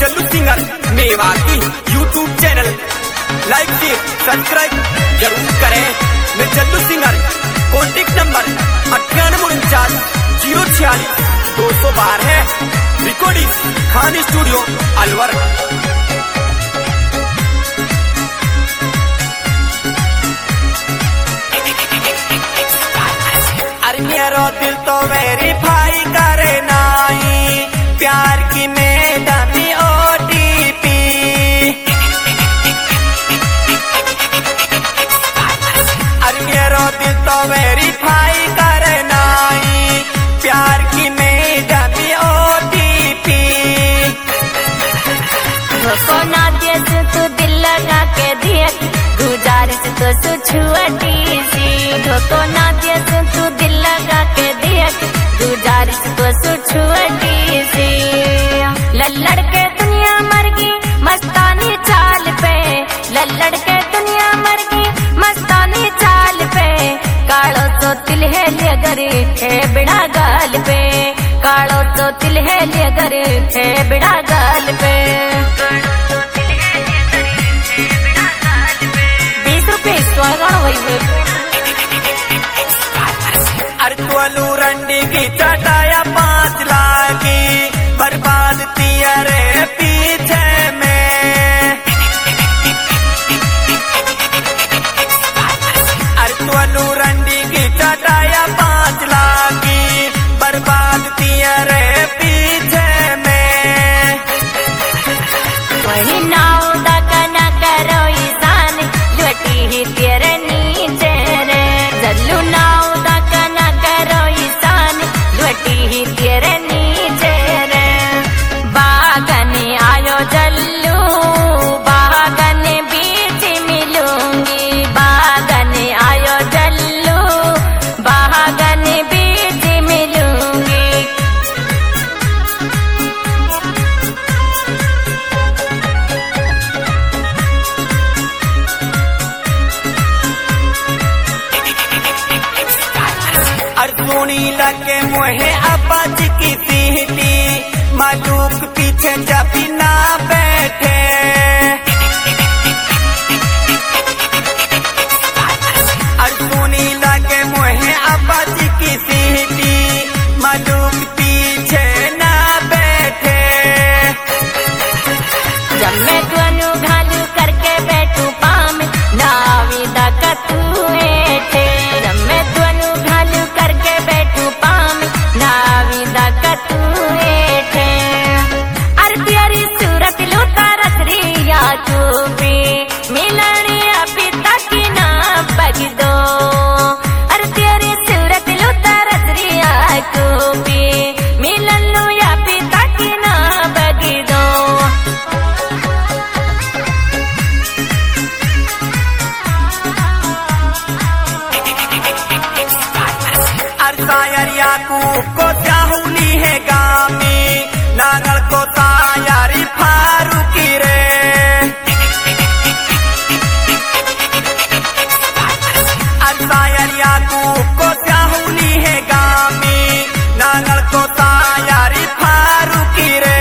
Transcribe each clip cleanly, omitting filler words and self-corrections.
चल्लू singer Mewati YouTube channel like share subscribe जरूर करें। मैं चल्लू सिंगर, कॉन्टेक्ट नंबर 9849 046 212 है। Recording Khan studio Alwar. अरे मेरा दिल तो वेरीफाई करे नाई, प्यार की मैदानी OTP। अरे मेरा दिल तो वेरीफाई करे नाई, प्यार की मैदानी OTP। सोना दे तू दिल लगा के देख, गुजारिश तो छुअटी सी। धोखो ना दे तू दिल लगा के देख, गुजारिश तो छुअटी सी। लल्लड़ के दुनिया मर गई मस्तानी चाल पे, लल्लड़ के दुनिया मर गई मस्तानी चाल पे। कालो तो तिल है लेगर है बिड़ा गाल पे, कालो तो तिल है लेगर है बिड़ा गाल पे। 20 रुपये स्वागण वही अरे तुअलू रंडी की चटाया 5 लाख की, बर्बाद तिया रे पीछे में। अरे तुअलू रंडी की चटाया 5 लाख की, बर्बाद तिया रे पीछे में। वही नाव दका न करो ईसान, लुटी ही तेरे नीचे रे। जल्लू नाव दका न करो ईसान, लुटी ही तेरे नीचे रे। बागन आयो जल्लू, बागन बीच मिलूंगी। बागन आयो जल्लू, बागन बीच मिलूंगी। अर्जुनी लगे मोहे अबाज की सीटी, मालूक पीछे जब ना बैठे। अर्जुनी लगे मोहे अबाज की सीटी, मालूक पीछे ना बैठे। जब मैं दोनों घालू करके बैठू पाम, नाविदा का तू बैठे। जब मैं दोनों घालू करके बैठू पाम, नाविदा का तू बैठे। अरे तेरी सूरत लूटा रसरिया चूपी, मिलनिया पिता की ना बग दो। अरे तेरी सूरत लूटा रसरिया चूपी, मिलन लो या पिता की ना बग दो। सायर याकूब को चाहूली है गामी, नागल को सायारी फारूकी रे। सायर याकूब को चाहूली है गामी, नागल को सायारी फारूकी रे।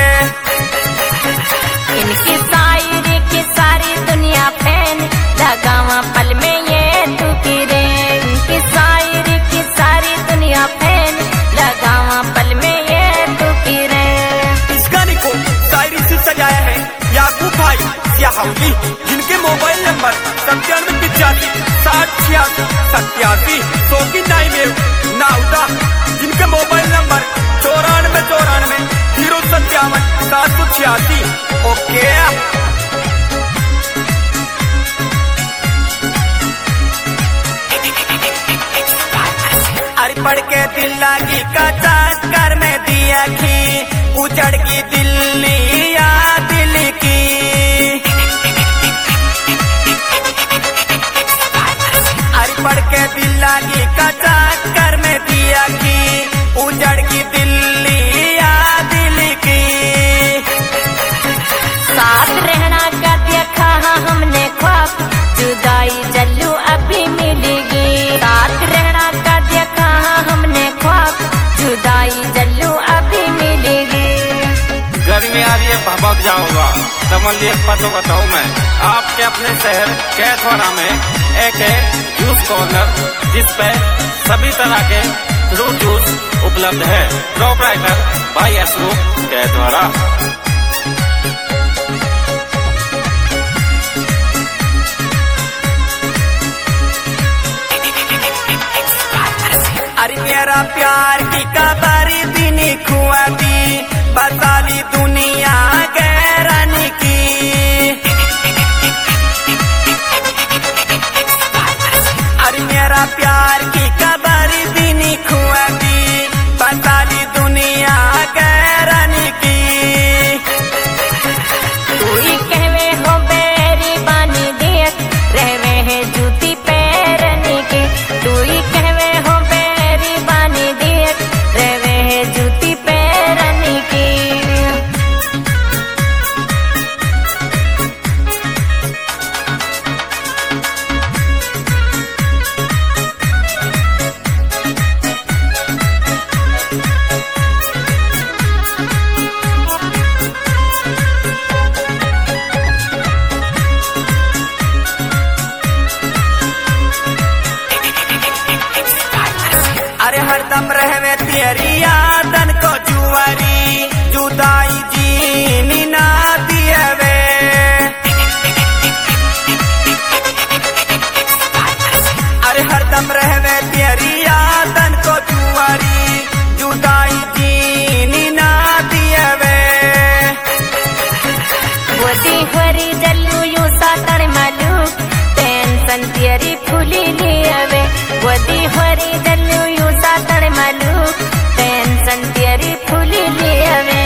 इनकी शायरी की सारी दुनिया फैन, लगावा पल में ये दुखी रे। इनकी शायरी की सारी दुनिया फैन, लगावा पल में ये दुखी रे। इस गाने को शायरी से सजाया है याकूब भाई सियाहौली, जिनके मोबाइल नंबर 9785608687 में नाउदा, जिनके मोबाइल नंबर 9494 057 786। ओके अरे पढ़ के दिल लागी का चक्कर में दिया खी, उजड़ की दिल्ली या दिल की। अरे पढ़ के दिल लागी का चक्कर में दिया खी, उजड़ की दिल्ली या दिल की। साथ रहना का देखा हमने ख्वाब, जुदाई जल्लू अभी मिलेगी। साथ रहना का देखा हमने ख्वाब, जुदाई जल्लू अभी मिलेगी। गर्मी आ रही भबक जाओगा। समझिए पतो बताऊँ मैं आपके अपने शहर कैथवाड़ा में एक है जूस कॉर्नर, जिसपे सभी तरह के फ्रूट जूस उपलब्ध है। प्रोपराइटर भाई अशोक कैथवाड़ा। अरे मेरा प्यार की कबारी भी नहीं खुआती, बताली दुनिया गैरानी की। अरे मेरा प्यार की कबारी भी नहीं खुआती, बताली दुनिया गैरानी की। तू ही कहवे हो बेरी बानी देख, रहवे है जूती पैरनी के। तू ही कहवे हो बेरी बानी देख, रहवे है जूती पैरनी की। अरे हरदम रहवे तेरी यादन को जुआरी, जुदाई जीनी ना दियवे। अरे हरदम रहवे तेरी यादन को जुआरी, जुदाई जीनी ना दियवे। वदी हरी जल्लू यू सातड़ मालू, टेंशन तेरी फूली लियावे। वदी हरी जल्लू यू सातड़ मालू, टेंशन तेरी फूली लियावे।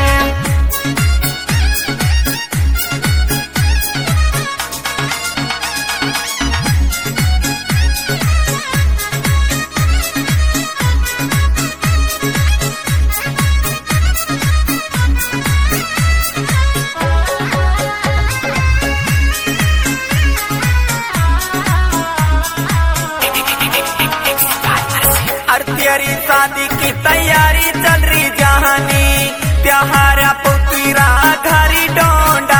अरे तेरी शादी की तैयारी चल रही जहानी, त्योहारा पुतीरा घरी डोंडा।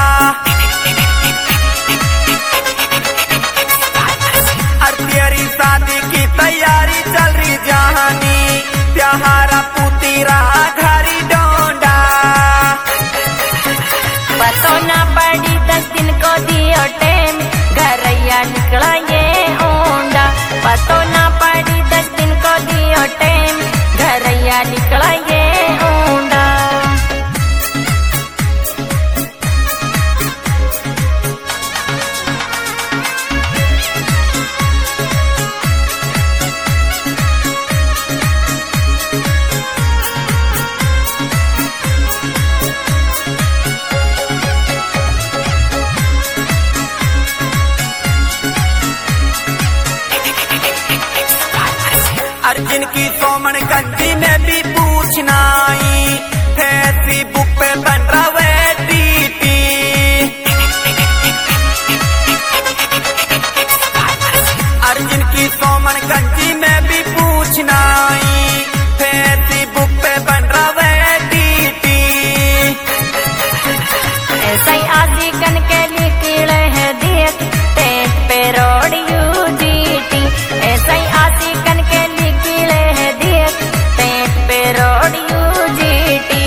अरे तेरी शादी की तैयारी चल रही जहानी, त्योहारा पुतीरा घरी डोंडा। पतो ना पड़ी 10 दिन को दियो टेम, घरैया निकला ये ओंडा। पतो ना पड़ी 10 दिन को दियो टेम, घरैया निकला ये ओंडा। अर्जुन की सोमन गंजी में भी पूछना आई, फेसबुक पे बन रहा डीपी। अर्जुन की सोमन गंजी में भी पूछना आई, फेसबुक पे बन रहा डीपी। ऐसा ही आजी कन के निकले है देख, टेट पे रोड यूजीटी। ऐसा ही आजी कन के निकले है देख, टेट पे रोड यूजीटी।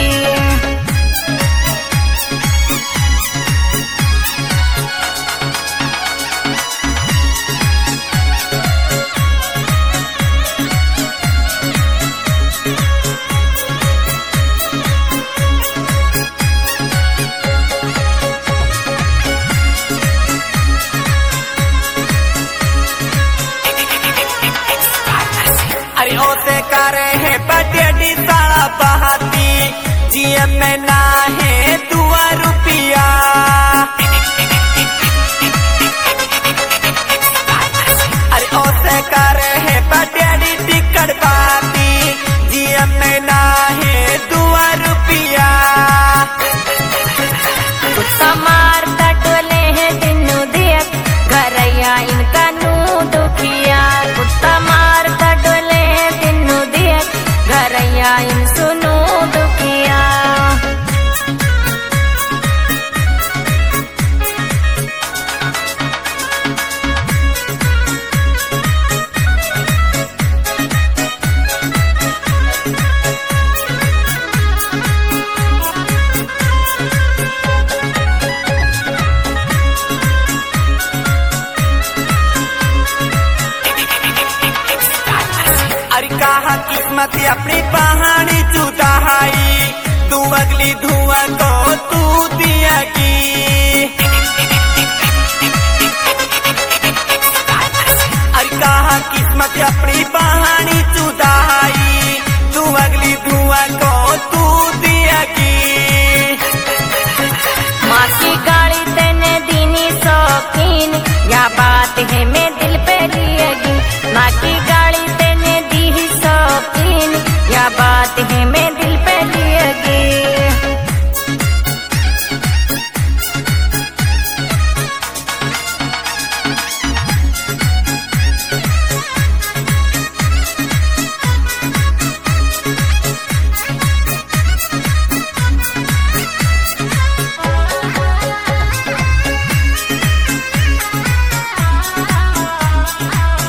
अरे ओसे करे है बटेडी साला बहाती, जीएम में ना है 2 रुपया। अरे ओसे करे है बटेडी टिकट बाती, जीएम में ना है 2 रुपया। कुत्ता मार टोले है दिनू देख, घरैया इनका नू दुखिया। कुत्ता मार टोले है दिनू देख, घरैया इन सुनू दुखिया। किस्मत अपनी कहानी चुदाई, तू अगली धुआं को तू दिया की। अरे कहा किस्मत अपनी कहानी चुदाई, तू अगली धुआं को